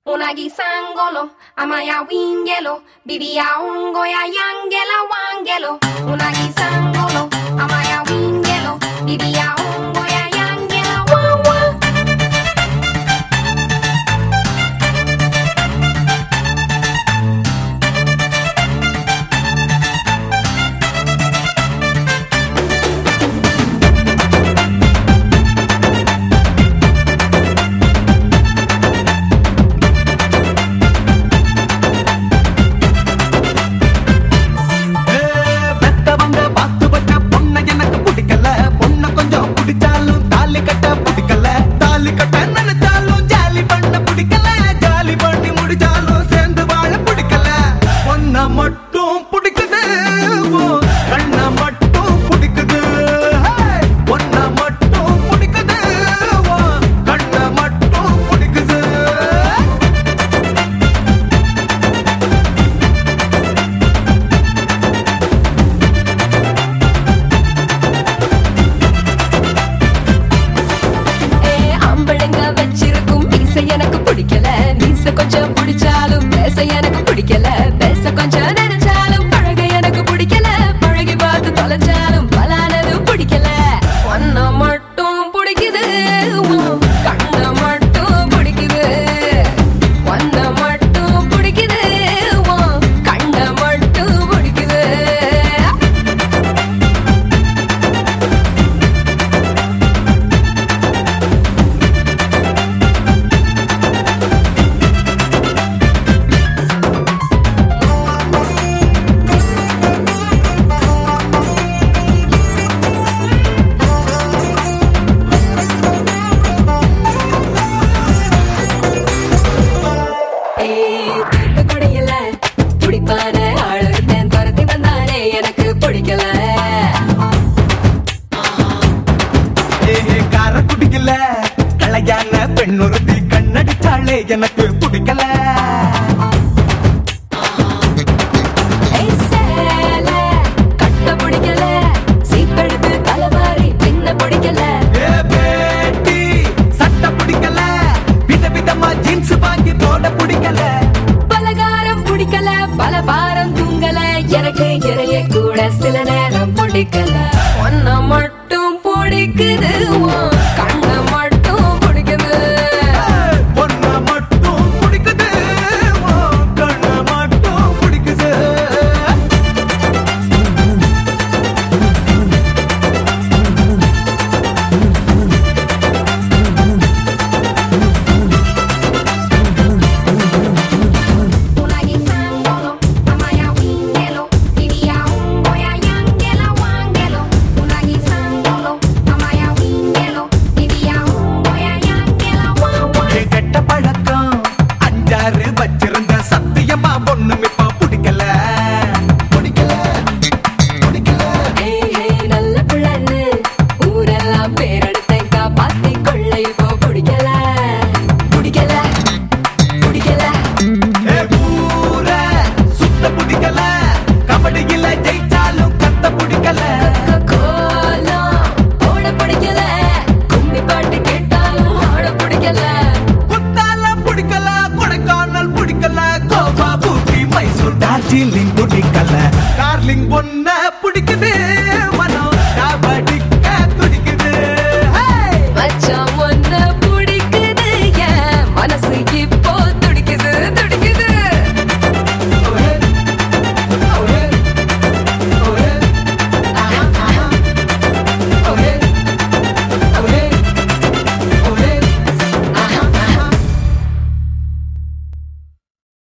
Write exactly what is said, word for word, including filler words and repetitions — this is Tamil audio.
Unagi sangolo, amaya wingelo, bibia ungoya yangela wangelo. Unagi sangolo, amaya wingelo, bibia ungoya yangela wawa. எனக்கு பிடிக்கல நீச கொஞ்சம் பிடிச்சாலும் பேச எனக்கு பிடிக்கல பேச கொஞ்சம் நினைச்சாலும் பழக எனக்கு பிடிக்கல பழகி பார்த்து தொலைஞ்சாலும் பலானது பிடிக்கல ஒன்ன மட்டும் பிடிக்குது கண்ண மட்டும் பிடிக்குது ஒன்ன மட்டும் பிடிக்குது கண்ண மட்டும் பிடிக்குது பெண்ணொருத்தி கண்ணடிச்சாளே எனக்கு